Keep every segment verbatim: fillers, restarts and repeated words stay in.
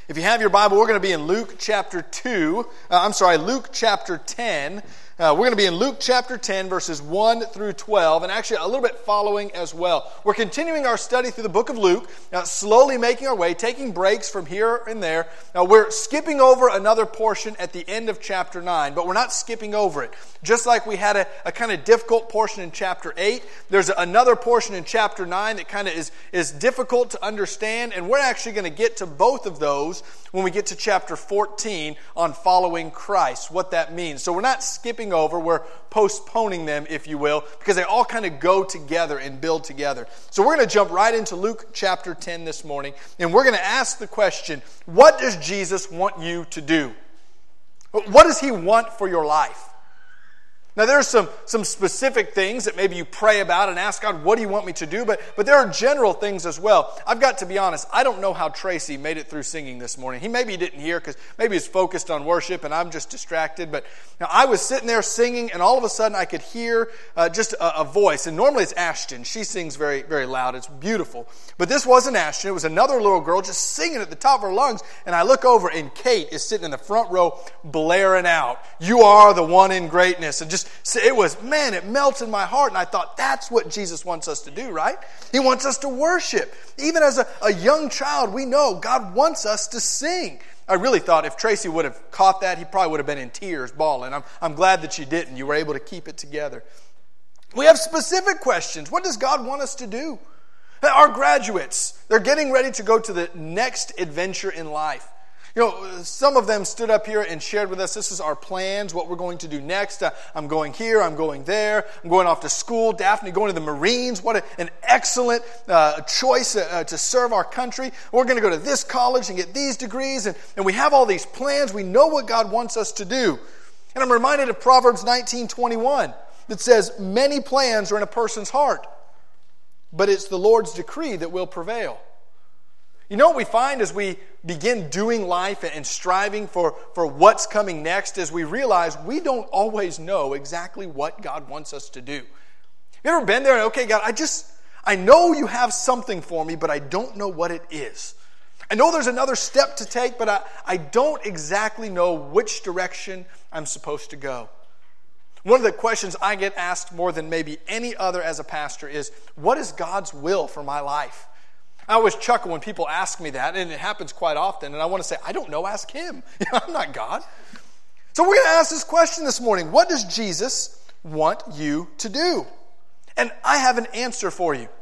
If you have your Bible, we're going to be in Luke chapter two. Uh, I'm sorry, Luke chapter ten. Uh, we're going to be in Luke chapter ten, verses one through twelve, and actually a little bit following as well. We're continuing our study through the book of Luke, uh, slowly making our way, taking breaks from here and there. Now, we're skipping over another portion at the end of chapter nine, but we're not skipping over it. Just like we had a, a kind of difficult portion in chapter eight, there's another portion in chapter nine that kind of is, is difficult to understand, and we're actually going to get to both of those when we get to chapter fourteen on following Christ, what that means. So we're not skipping over, we're postponing them, if you will, because they all kind of go together and build together. So we're going to jump right into Luke chapter ten this morning, and we're going to ask the question, what does Jesus want you to do? What does He want for your life? Now, there's some, some specific things that maybe you pray about and ask God, what do you want me to do? But, but there are general things as well. I've got to be honest, I don't know how Tracy made it through singing this morning. He maybe didn't hear because maybe he's focused on worship and I'm just distracted. But now I was sitting there singing and all of a sudden I could hear uh, just a, a voice. And normally it's Ashton. She sings very, very loud. It's beautiful. But this wasn't Ashton. It was another little girl just singing at the top of her lungs. And I look over and Kate is sitting in the front row blaring out, "You are the one in greatness." And just it was, man, it melted my heart. And I thought, that's what Jesus wants us to do, right? He wants us to worship. Even as a, a young child, we know God wants us to sing. I really thought if Tracy would have caught that, he probably would have been in tears, bawling. I'm, I'm glad that you didn't. You were able to keep it together. We have specific questions. What does God want us to do? Our graduates, they're getting ready to go to the next adventure in life. You know, some of them stood up here and shared with us, this is our plans, what we're going to do next. Uh, I'm going here, I'm going there, I'm going off to school. Daphne going to the Marines. What a, an excellent uh, choice uh, to serve our country. We're going to go to this college and get these degrees. And, and we have all these plans. We know what God wants us to do. And I'm reminded of Proverbs nineteen twenty-one that says, many plans are in a person's heart, but it's the Lord's decree that will prevail. You know what we find as we begin doing life and striving for, for what's coming next is we realize we don't always know exactly what God wants us to do. You ever been there and, okay, God, I just, I know you have something for me, but I don't know what it is. I know there's another step to take, but I, I don't exactly know which direction I'm supposed to go. One of the questions I get asked more than maybe any other as a pastor is, what is God's will for my life? I always chuckle when people ask me that, and it happens quite often, and I want to say, I don't know, ask Him. I'm not God. So we're going to ask this question this morning. What does Jesus want you to do? And I have an answer for you.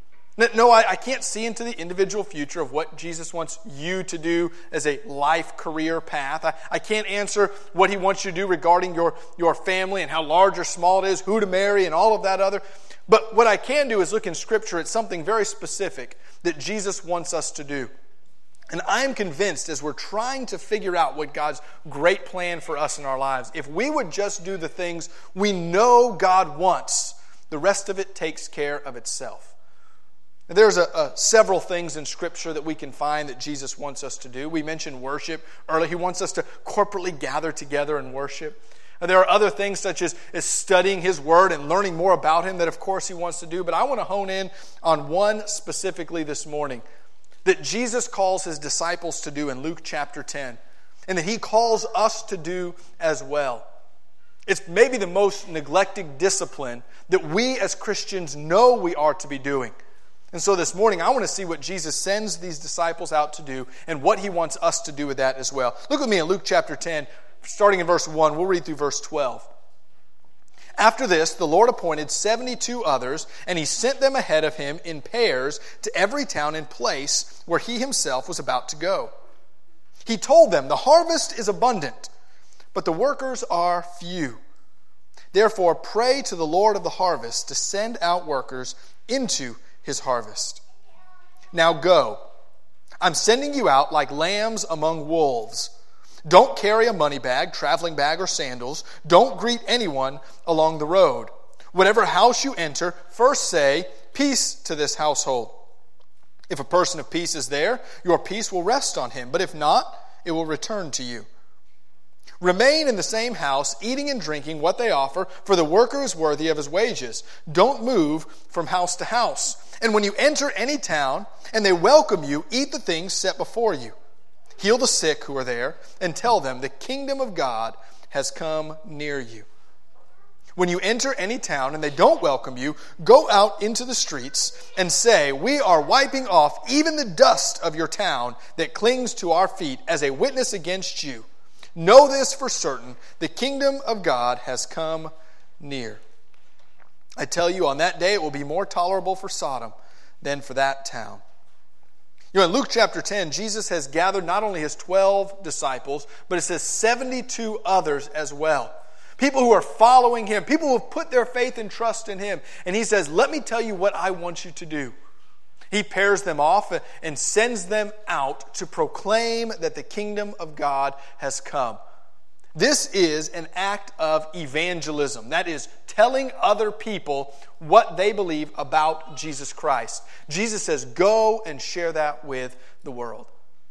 No, I, I can't see into the individual future of what Jesus wants you to do as a life career path. I, I can't answer what He wants you to do regarding your, your family and how large or small it is, who to marry, and all of that other. But what I can do is look in Scripture at something very specific that Jesus wants us to do. And I am convinced as we're trying to figure out what God's great plan for us in our lives, if we would just do the things we know God wants, the rest of it takes care of itself. There's a, a, several things in Scripture that we can find that Jesus wants us to do. We mentioned worship earlier. He wants us to corporately gather together and worship. There are other things such as, as studying His Word and learning more about Him that, of course, He wants to do. But I want to hone in on one specifically this morning that Jesus calls His disciples to do in Luke chapter ten, and that He calls us to do as well. It's maybe the most neglected discipline that we as Christians know we are to be doing. And so this morning, I want to see what Jesus sends these disciples out to do and what He wants us to do with that as well. Look with me in Luke chapter ten. Starting in verse one, we'll read through verse twelve. After this, the Lord appointed seventy-two others, and He sent them ahead of Him in pairs to every town and place where He Himself was about to go. He told them, the harvest is abundant, but the workers are few. Therefore, pray to the Lord of the harvest to send out workers into His harvest. Now go. I'm sending you out like lambs among wolves. Don't carry a money bag, traveling bag, or sandals. Don't greet anyone along the road. Whatever house you enter, first say, peace to this household. If a person of peace is there, your peace will rest on him. But if not, it will return to you. Remain in the same house, eating and drinking what they offer, for the worker is worthy of his wages. Don't move from house to house. And when you enter any town, and they welcome you, eat the things set before you. Heal the sick who are there, and tell them the kingdom of God has come near you. When you enter any town and they don't welcome you, go out into the streets and say, we are wiping off even the dust of your town that clings to our feet as a witness against you. Know this for certain, the kingdom of God has come near. I tell you, on that day it will be more tolerable for Sodom than for that town. You know, in Luke chapter ten, Jesus has gathered not only his twelve disciples, but it says seventy-two others as well. People who are following him, people who have put their faith and trust in him. And he says, let me tell you what I want you to do. He pairs them off and sends them out to proclaim that the kingdom of God has come. This is an act of evangelism. That is, telling other people what they believe about Jesus Christ. Jesus says, go and share that with the world.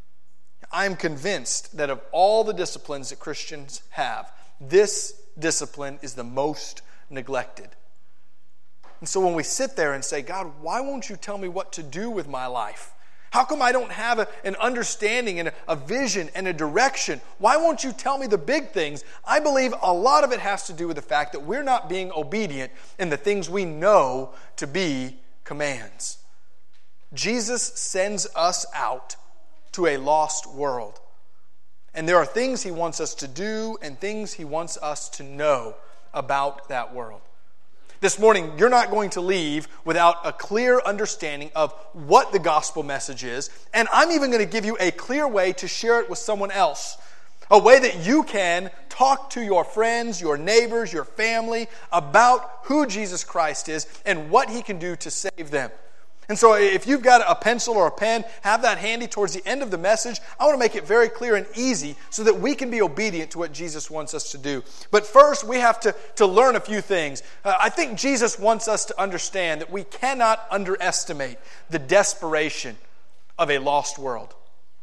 I'm convinced that of all the disciplines that Christians have, this discipline is the most neglected. And so when we sit there and say, God, why won't you tell me what to do with my life? How come I don't have a, an understanding and a, a vision and a direction? Why won't you tell me the big things? I believe a lot of it has to do with the fact that we're not being obedient in the things we know to be commands. Jesus sends us out to a lost world. And there are things he wants us to do and things he wants us to know about that world. This morning, you're not going to leave without a clear understanding of what the gospel message is. And I'm even going to give you a clear way to share it with someone else. A way that you can talk to your friends, your neighbors, your family about who Jesus Christ is and what he can do to save them. And so if you've got a pencil or a pen, have that handy towards the end of the message. I want to make it very clear and easy so that we can be obedient to what Jesus wants us to do. But first, we have to, to learn a few things. Uh, I think Jesus wants us to understand that we cannot underestimate the desperation of a lost world.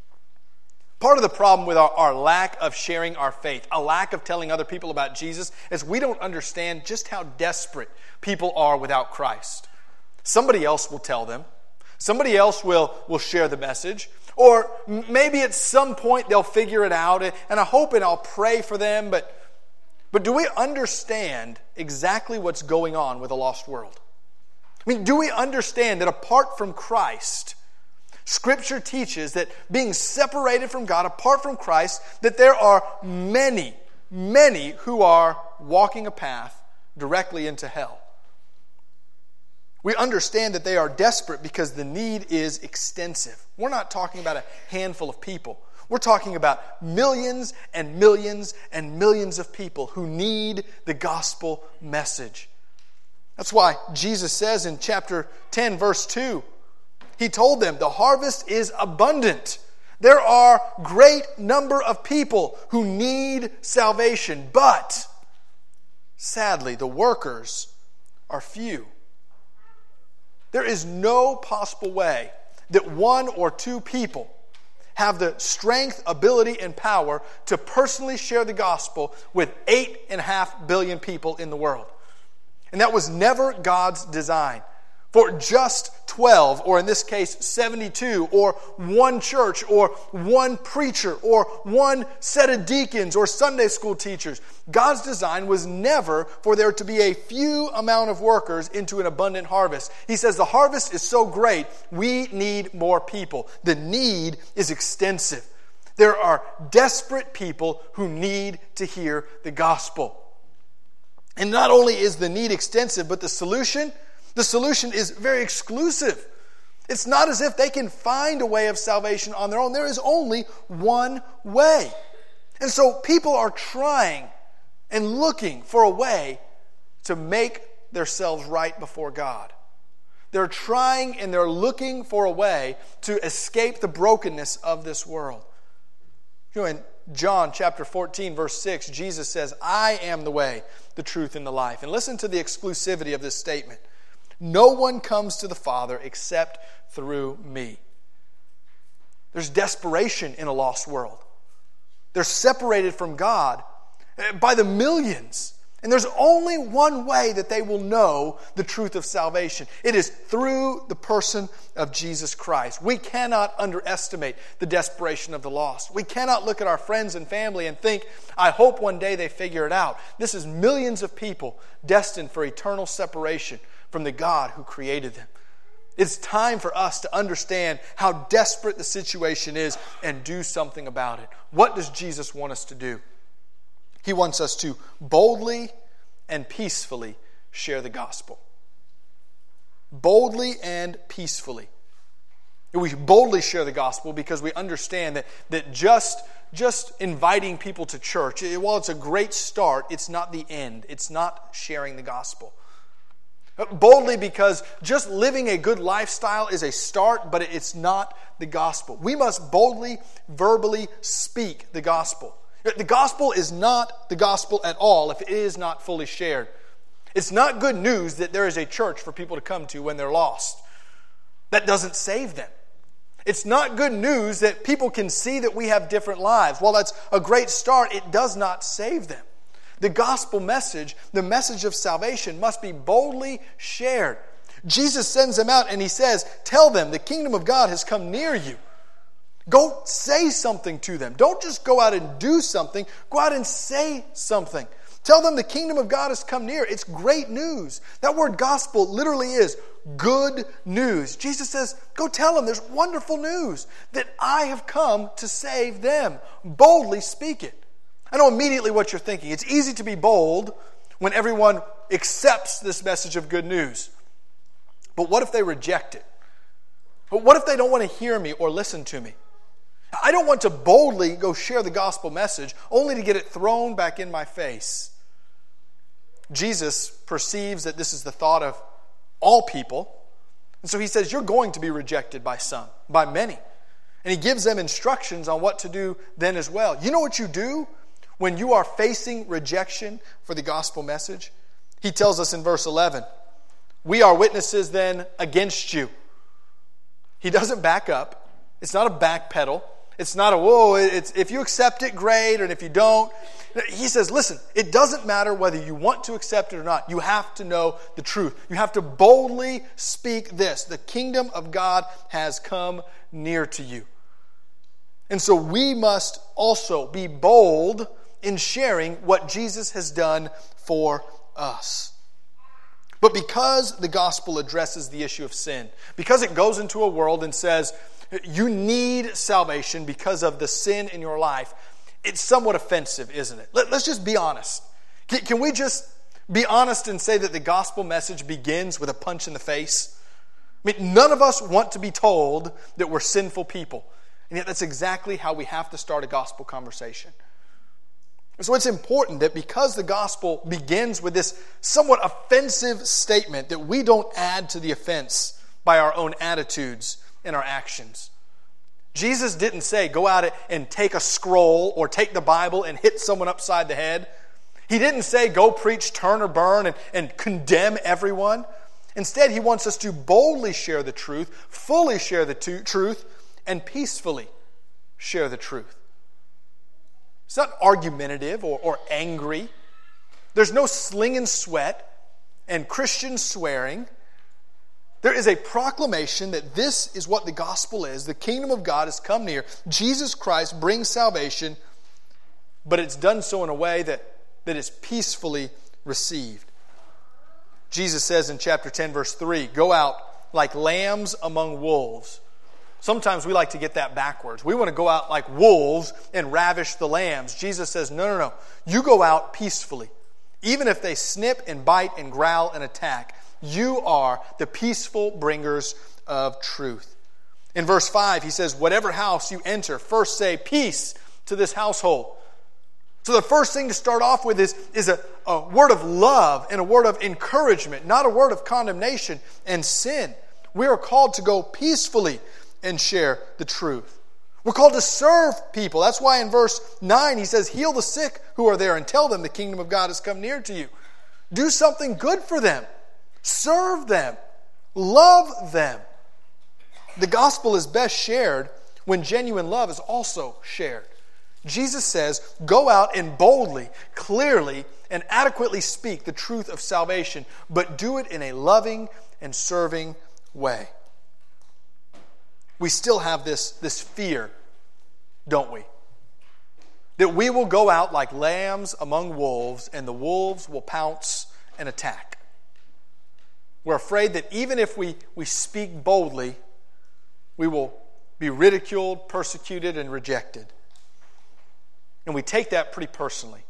Part of the problem with our, our lack of sharing our faith, a lack of telling other people about Jesus, is we don't understand just how desperate people are without Christ. Somebody else will tell them. Somebody else will, will share the message. Or maybe at some point they'll figure it out. And I hope and I'll pray for them. But, but do we understand exactly what's going on with a lost world? I mean, do we understand that apart from Christ, Scripture teaches that being separated from God, apart from Christ, that there are many, many who are walking a path directly into hell. We understand that they are desperate because the need is extensive. We're not talking about a handful of people. We're talking about millions and millions and millions of people who need the gospel message. That's why Jesus says in chapter ten, verse two, he told them, the harvest is abundant. There are great number of people who need salvation, but sadly, the workers are few. There is no possible way that one or two people have the strength, ability, and power to personally share the gospel with eight and a half billion people in the world. And that was never God's design. For just twelve, or in this case seventy-two, or one church, or one preacher, or one set of deacons, or Sunday school teachers. God's design was never for there to be a few amount of workers into an abundant harvest. He says the harvest is so great, we need more people. The need is extensive. There are desperate people who need to hear the gospel. And not only is the need extensive, but the solution... The solution is very exclusive. It's not as if they can find a way of salvation on their own. There is only one way. And so people are trying and looking for a way to make themselves right before God. They're trying and they're looking for a way to escape the brokenness of this world. You know, in John chapter fourteen, verse six, Jesus says, I am the way, the truth, and the life. And listen to the exclusivity of this statement. No one comes to the Father except through me. There's desperation in a lost world. They're separated from God by the millions. And there's only one way that they will know the truth of salvation. It is through the person of Jesus Christ. We cannot underestimate the desperation of the lost. We cannot look at our friends and family and think, I hope one day they figure it out. This is millions of people destined for eternal separation from the God who created them. It's time for us to understand how desperate the situation is and do something about it. What does Jesus want us to do? He wants us to boldly and peacefully share the gospel. Boldly and peacefully. We boldly share the gospel because we understand that, that just, just inviting people to church, while it's a great start, it's not the end. It's not sharing the gospel. Boldly because just living a good lifestyle is a start, but it's not the gospel. We must boldly, verbally speak the gospel. The gospel is not the gospel at all if it is not fully shared. It's not good news that there is a church for people to come to when they're lost. That doesn't save them. It's not good news that people can see that we have different lives. While that's a great start, it does not save them. The gospel message, the message of salvation, must be boldly shared. Jesus sends them out and he says, tell them the kingdom of God has come near you. Go say something to them. Don't just go out and do something. Go out and say something. Tell them the kingdom of God has come near. It's great news. That word gospel literally is good news. Jesus says, go tell them there's wonderful news that I have come to save them. Boldly speak it. I know immediately what you're thinking. It's easy to be bold when everyone accepts this message of good news. But what if they reject it? But what if they don't want to hear me or listen to me? I don't want to boldly go share the gospel message only to get it thrown back in my face. Jesus perceives that this is the thought of all people. And so he says, you're going to be rejected by some, by many. And he gives them instructions on what to do then as well. You know what you do when you are facing rejection for the gospel message? He tells us in verse eleven, we are witnesses then against you. He doesn't back up. It's not a backpedal. It's not a, whoa, it's, if you accept it, great, and if you don't. He says, listen, it doesn't matter whether you want to accept it or not. You have to know the truth. You have to boldly speak this. The kingdom of God has come near to you. And so we must also be bold in sharing what Jesus has done for us. But because the gospel addresses the issue of sin, because it goes into a world and says, you need salvation because of the sin in your life, it's somewhat offensive, isn't it? Let, let's just be honest. Can, can we just be honest and say that the gospel message begins with a punch in the face? I mean, none of us want to be told that we're sinful people. And yet that's exactly how we have to start a gospel conversation. So it's important that because the gospel begins with this somewhat offensive statement, that we don't add to the offense by our own attitudes and our actions. Jesus didn't say, go out and take a scroll or take the Bible and hit someone upside the head. He didn't say, go preach, turn or burn, and, and condemn everyone. Instead, he wants us to boldly share the truth, fully share the t- truth, and peacefully share the truth. It's not argumentative or, or angry. There's no sling and sweat and Christian swearing. There is a proclamation that this is what the gospel is. The kingdom of God has come near. Jesus Christ brings salvation, but it's done so in a way that, that is peacefully received. Jesus says in chapter ten, verse three, go out like lambs among wolves. Sometimes we like to get that backwards. We want to go out like wolves and ravish the lambs. Jesus says, no, no, no. You go out peacefully. Even if they snip and bite and growl and attack, you are the peaceful bringers of truth. In verse five, he says, whatever house you enter, first say peace to this household. So the first thing to start off with is, is a, a word of love and a word of encouragement, not a word of condemnation and sin. We are called to go peacefully and share the truth. We're called to serve people. That's why in verse nine he says, heal the sick who are there and tell them the kingdom of God has come near to you. Do something good for them. Serve them. Love them. The gospel is best shared when genuine love is also shared. Jesus says, go out and boldly, clearly, and adequately speak the truth of salvation, but do it in a loving and serving way. We still have this, this fear, don't we? That we will go out like lambs among wolves, and the wolves will pounce and attack. We're afraid that even if we, we speak boldly, we will be ridiculed, persecuted, and rejected. And we take that pretty personally.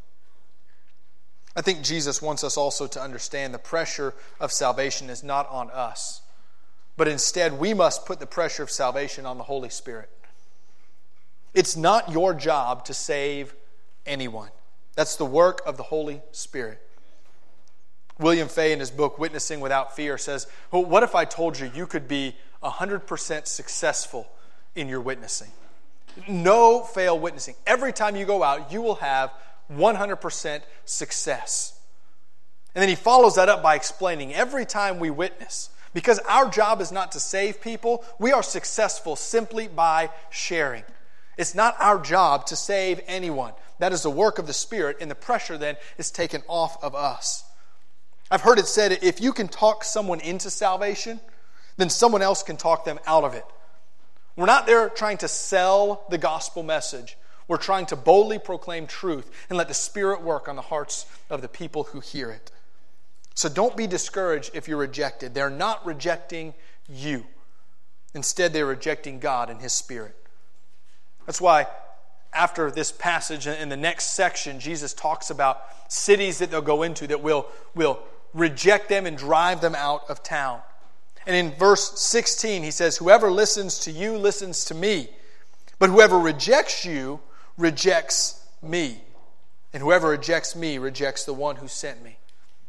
I think Jesus wants us also to understand the pressure of salvation is not on us, but instead we must put the pressure of salvation on the Holy Spirit. It's not your job to save anyone. That's the work of the Holy Spirit. William Fay, in his book, Witnessing Without Fear, says, well, what if I told you you could be one hundred percent successful in your witnessing? No fail witnessing. Every time you go out, you will have one hundred percent success. And then he follows that up by explaining every time we witness, because our job is not to save people, we are successful simply by sharing. It's not our job to save anyone. That is the work of the Spirit, and the pressure then is taken off of us. I've heard it said, if you can talk someone into salvation, then someone else can talk them out of it. We're not there trying to sell the gospel message. We're trying to boldly proclaim truth and let the Spirit work on the hearts of the people who hear it. So don't be discouraged if you're rejected. They're not rejecting you. Instead, they're rejecting God and His Spirit. That's why after this passage in the next section, Jesus talks about cities that they'll go into that will, will reject them and drive them out of town. And in verse sixteen, he says, whoever listens to you listens to me, but whoever rejects you rejects me. And whoever rejects me rejects the one who sent me.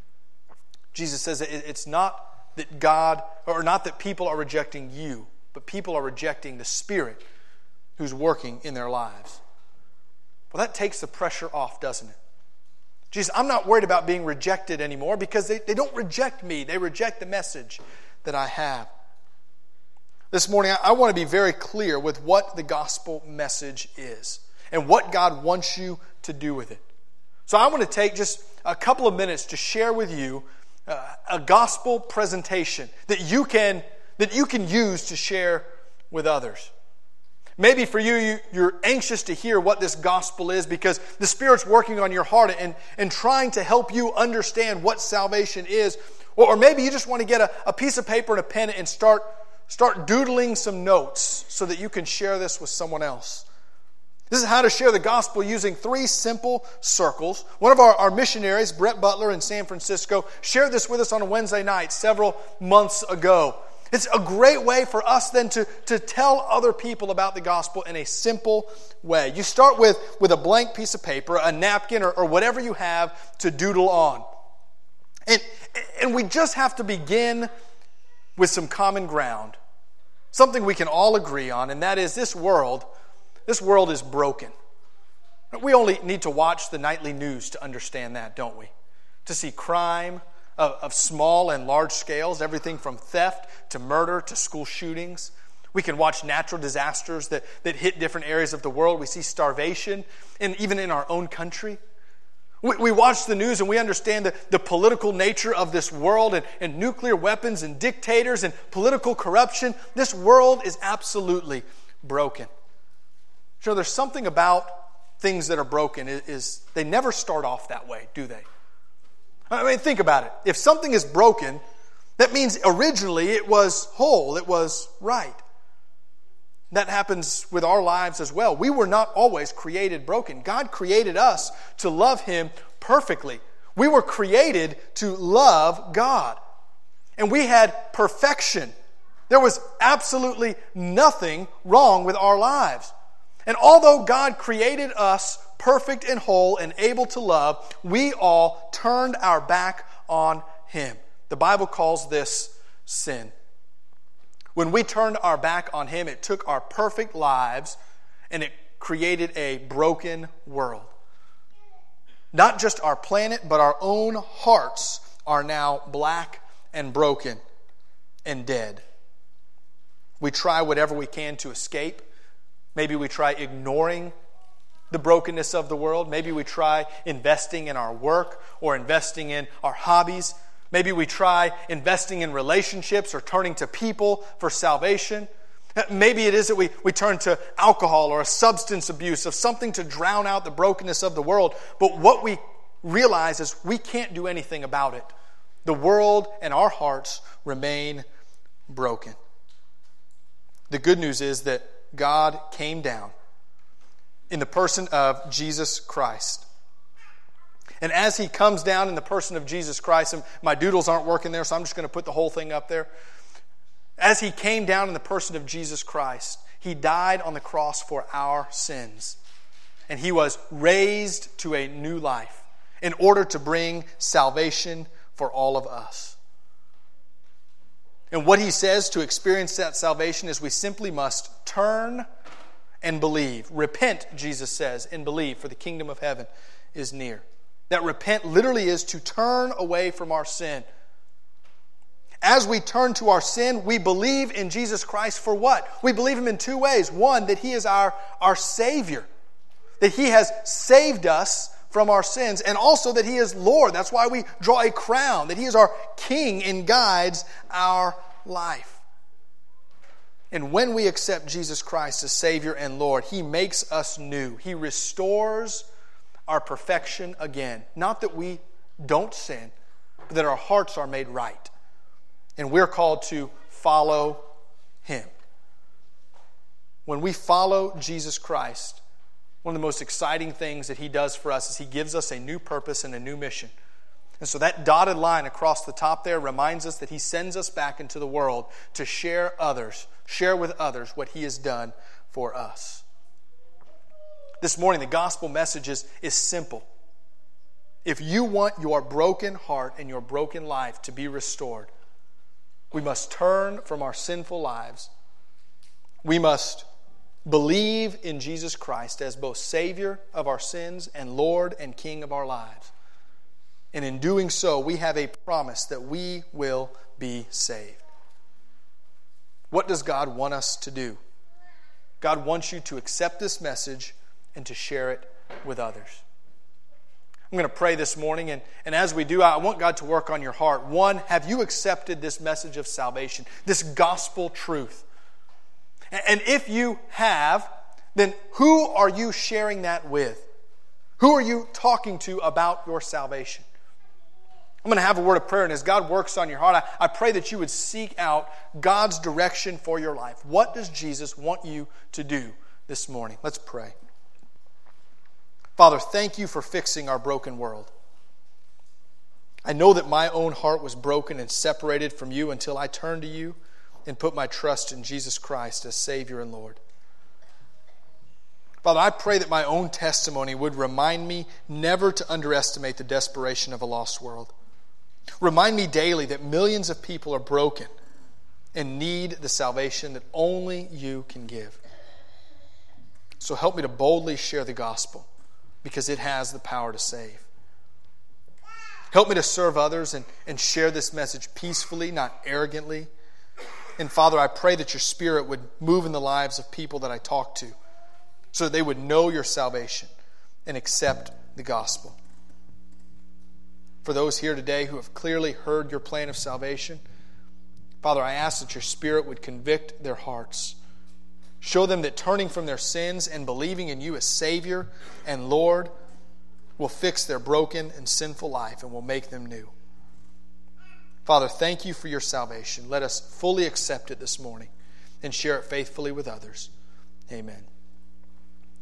Jesus says that it's not that God, or not that people are rejecting you, but people are rejecting the Spirit who's working in their lives. Well, that takes the pressure off, doesn't it? Jesus, I'm not worried about being rejected anymore because they, they don't reject me. They reject the message that I have. This morning, I, I want to be very clear with what the gospel message is and what God wants you to do with it. So I want to take just a couple of minutes to share with you uh, a gospel presentation that you can that you can use to share with others. Maybe for you, you, you're anxious to hear what this gospel is because the Spirit's working on your heart and, and trying to help you understand what salvation is. Or, or maybe you just want to get a, a piece of paper and a pen and start, start doodling some notes so that you can share this with someone else. This is how to share the gospel using three simple circles. One of our, our missionaries, Brett Butler in San Francisco, shared this with us on a Wednesday night several months ago. It's a great way for us then to, to tell other people about the gospel in a simple way. You start with, with a blank piece of paper, a napkin, or, or whatever you have to doodle on. And, and we just have to begin with some common ground. Something we can all agree on, and that is this world, this world is broken. We only need to watch the nightly news to understand that, don't we? To see crime of, of small and large scales, everything from theft to murder to school shootings. We can watch natural disasters that, that hit different areas of the world. We see starvation, and even in our own country. We, we watch the news and we understand the, the political nature of this world and, and nuclear weapons and dictators and political corruption. This world is absolutely broken. So there's something about things that are broken is, is they never start off that way, do they? I mean, think about it. If something is broken, that means originally it was whole, it was right. That happens with our lives as well. We were not always created broken. God created us to love Him perfectly. We were created to love God. And we had perfection. There was absolutely nothing wrong with our lives. And although God created us perfect and whole and able to love, we all turned our back on Him. The Bible calls this sin. When we turned our back on Him, it took our perfect lives and it created a broken world. Not just our planet, but our own hearts are now black and broken and dead. We try whatever we can to escape. Maybe we try ignoring the brokenness of the world. Maybe we try investing in our work or investing in our hobbies. Maybe we try investing in relationships or turning to people for salvation. Maybe it is that we, we turn to alcohol or a substance abuse of something to drown out the brokenness of the world. But what we realize is we can't do anything about it. The world and our hearts remain broken. The good news is that God came down in the person of Jesus Christ. And as He comes down in the person of Jesus Christ, and my doodles aren't working there, so I'm just going to put the whole thing up there. As He came down in the person of Jesus Christ, He died on the cross for our sins. And He was raised to a new life in order to bring salvation for all of us. And what He says to experience that salvation is we simply must turn and believe. Repent, Jesus says, and believe, for the kingdom of heaven is near. That repent literally is to turn away from our sin. As we turn to our sin, we believe in Jesus Christ for what? We believe Him in two ways. One, that He is our, our Savior. That He has saved us from our sins. And also that He is Lord. That's why we draw a crown. That He is our King and guides our life. And when we accept Jesus Christ as Savior and Lord, He makes us new. He restores our perfection again. Not that we don't sin, but that our hearts are made right. And we're called to follow Him. When we follow Jesus Christ, one of the most exciting things that He does for us is He gives us a new purpose and a new mission. And so that dotted line across the top there reminds us that He sends us back into the world to share others, share with others what He has done for us. This morning, the gospel message is, is simple. If you want your broken heart and your broken life to be restored, we must turn from our sinful lives. We must believe in Jesus Christ as both Savior of our sins and Lord and King of our lives. And in doing so, we have a promise that we will be saved. What does God want us to do? God wants you to accept this message and to share it with others. I'm going to pray this morning, and, and as we do, I want God to work on your heart. One, have you accepted this message of salvation, this gospel truth? And, and if you have, then who are you sharing that with? Who are you talking to about your salvation? I'm going to have a word of prayer, and as God works on your heart, I, I pray that you would seek out God's direction for your life. What does Jesus want you to do this morning? Let's pray. Father, thank You for fixing our broken world. I know that my own heart was broken and separated from You until I turned to You and put my trust in Jesus Christ as Savior and Lord. Father, I pray that my own testimony would remind me never to underestimate the desperation of a lost world. Remind me daily that millions of people are broken and need the salvation that only You can give. So help me to boldly share the gospel because it has the power to save. Help me to serve others and, and share this message peacefully, not arrogantly. And Father, I pray that Your Spirit would move in the lives of people that I talk to so that they would know Your salvation and accept the gospel. For those here today who have clearly heard Your plan of salvation, Father, I ask that Your Spirit would convict their hearts. Show them that turning from their sins and believing in You as Savior and Lord will fix their broken and sinful life and will make them new. Father, thank You for Your salvation. Let us fully accept it this morning and share it faithfully with others. Amen.